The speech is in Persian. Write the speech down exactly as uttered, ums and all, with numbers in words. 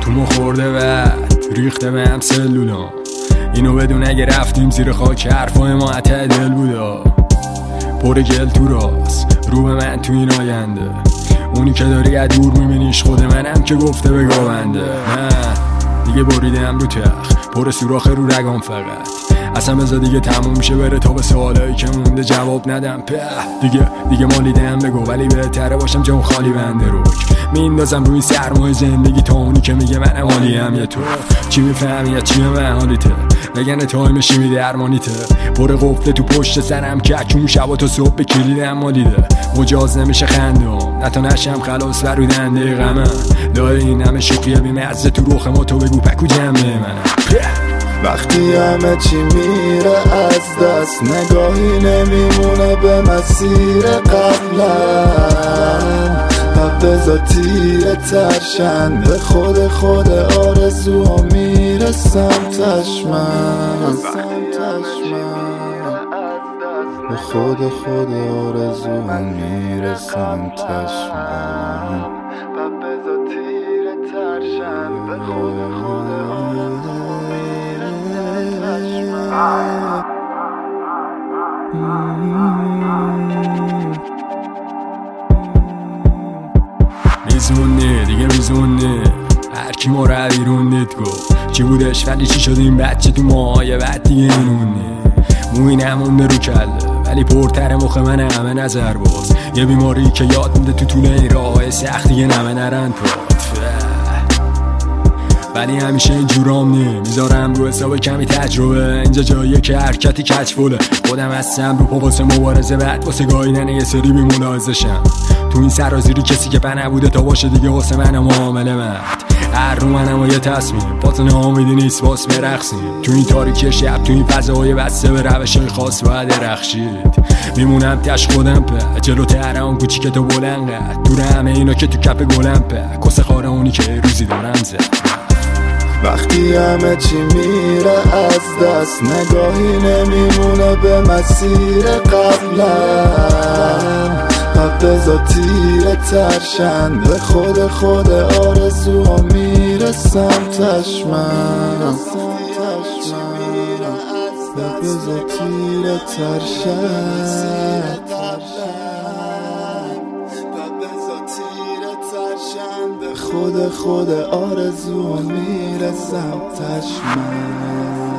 تکومو خورده و ریخته به هم سلولام. اینو بدون اگه رفتیم زیر خاک حرفای ما معتدل بودا. پر گل تو راست رو به من تو این آینده. اونی که داری از دور میبینیش خود منم که گفته بگاونده. نه دیگه بریدم رو تخ پر سوراخ رو رگام فقط. اصلا بذار دیگه تموم میشه بره تا به سوالایی که مونده جواب ندم. په دیگه دیگه مالیدم بگو ولی بهتره باشم جام خالی بنده روک. میندازم روی سرمای زندگی تا اونی که میگه من مالیم یه تو. چی میفهمی یا چیه محالیته بگن تایمشی می درمانیته. پر قفله تو پشت سرم ککون شبا تا صبح به کلیدم مالیده. مجاز نمیشه خندم نتا نشم خلاص برو دنده غمم. داره این همه شوخیه بی مزه تو روخ ما تو بگو پکو جمعه منم. وقتی همه چی میره از دست نگاهی نمیمونه به مسیر قبلم. و بذار تیره ترشن به خود خود آرزوها میرسم تشمن. به خود خود آرزوها میرسم تشمن. و بذار تیره ترشن به خود خود آرزوها میزونه دیگه میزونه هر کی ما رو بیرون دید گفت چی بودش ولی چی شد این بچه تو ماهای بعد دیگه اینونه. موی نمونده رو کله ولی پرتر مخ من همه نظر باز. یه بیماری که یاد میده تو طول این راه سخت دیگه نمه نرند پاد. ولی همیشه این جورام نی میذارم رو حساب کمی تجربه. اینجا جاییه که حرکتی کچفوله. خودم هستم رو پا واسه مبارزه بعد واسه گاهیدن یه سری بی ملاحظه‌شم. تو این سرازیری کسی که پا نبوده تا باشه دیگه واسه من معامله مرد. هر رو منم و یه تصمیم فاطمه امیدی نیست باس برقصیم. تو این تاریکی شب تو این فضاهای بسته به روشای خاص باید درخشید. میمونم تش خودم په جلو تهران کوچیک تو بلند قد. دور همه اینا که تو کپ گلم په کس خاره اونی که روزی دارم زد. وقتی همه چی میره از دست نگاهی نمیمونه به مسیر قبلم. و بذار تیره ترشن به خود خود آرزوها میرسم تشمن. و بذار تیره ترشن به خود خود آرزوها میرسم تشمن.